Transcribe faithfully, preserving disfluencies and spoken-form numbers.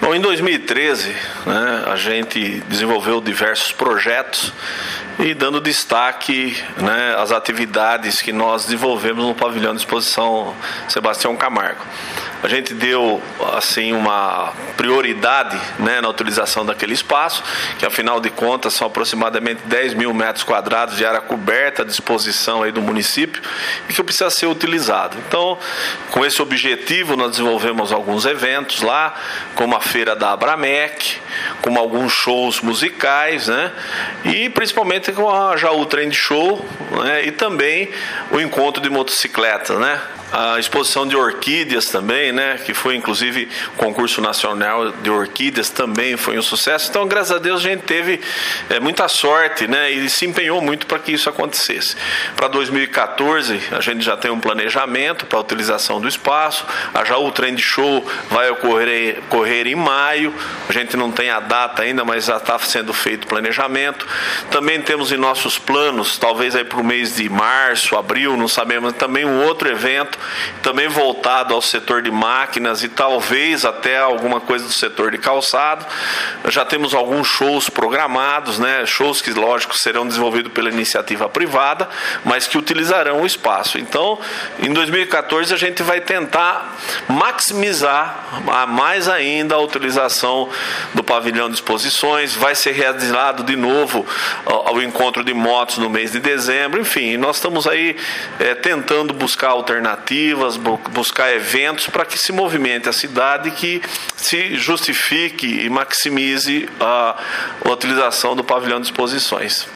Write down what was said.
Então, em dois mil e treze, né, a gente desenvolveu diversos projetos e dando destaque, né, às atividades que nós desenvolvemos no pavilhão de exposição Sebastião Camargo. A gente deu assim uma prioridade, né, na utilização daquele espaço, que afinal de contas são aproximadamente dez mil metros quadrados de área coberta à disposição aí do município e que precisa ser utilizado. Então, com esse objetivo, nós desenvolvemos alguns eventos lá, como a feira da Abramec, como alguns shows musicais, né, e principalmente com a Jaú Trend Show, né, e também o encontro de motocicletas, né. A exposição de orquídeas também, né, que foi inclusive concurso nacional de orquídeas, também foi um sucesso. Então, graças a Deus, a gente teve é, muita sorte, né, e se empenhou muito para que isso acontecesse. Para dois mil e quatorze, a gente já tem um planejamento para a utilização do espaço. A Jaú Trend Show vai ocorrer, ocorrer em maio. A gente não tem a data ainda, mas já está sendo feito o planejamento. Também temos em nossos planos, talvez aí para o mês de março, abril, não sabemos, também um outro evento também voltado ao setor de máquinas e talvez até alguma coisa do setor de calçado. Já temos alguns shows programados, né? Shows que, lógico, serão desenvolvidos pela iniciativa privada, mas que utilizarão o espaço. Então, em dois mil e quatorze, a gente vai tentar maximizar mais ainda a utilização do pavilhão de exposições. Vai ser realizado de novo o encontro de motos no mês de dezembro. Enfim, nós estamos aí é, tentando buscar alternativas, buscar eventos para que se movimente a cidade, que se justifique e maximize a, a utilização do pavilhão de exposições.